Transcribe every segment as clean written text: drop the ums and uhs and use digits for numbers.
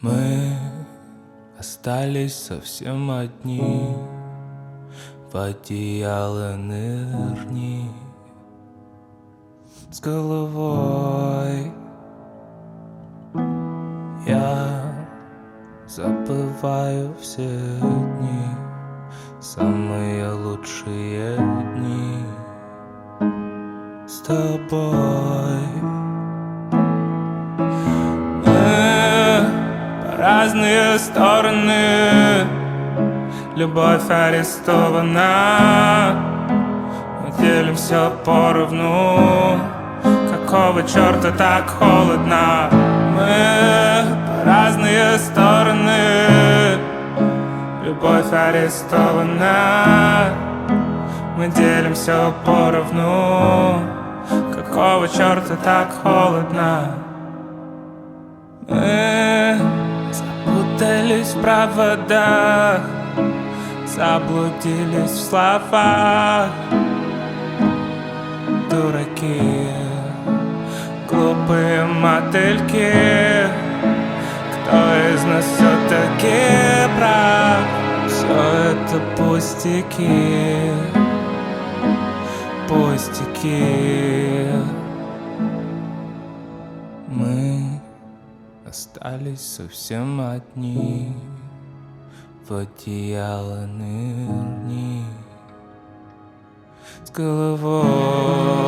Мы остались совсем одни, в одеяло нырни с головой. Я забываю все дни, самые лучшие дни с тобой. Мы по разные стороны, любовь арестована, мы делим все поровну. Какого черта так холодно? Мы по разные стороны, любовь арестована, мы делим все поровну. Какого черта так холодно? Мы запутались в проводах, заблудились в словах. Дураки, глупые мотыльки, кто из нас все-таки прав? Все это пустяки, пустяки. Мы остались совсем одни, в одеяло нырни с головой.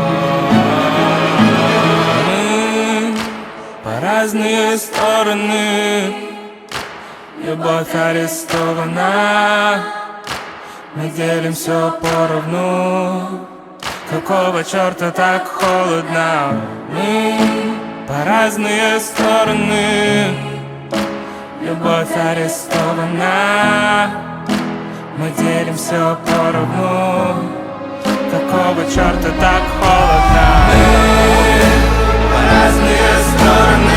Мы по разные стороны, любовь арестована, мы делим все поровну. Какого черта так холодно? Мы по разные стороны, любовь арестована, мы делим все поровну. Какого черта так холодно? Мы по разные стороны,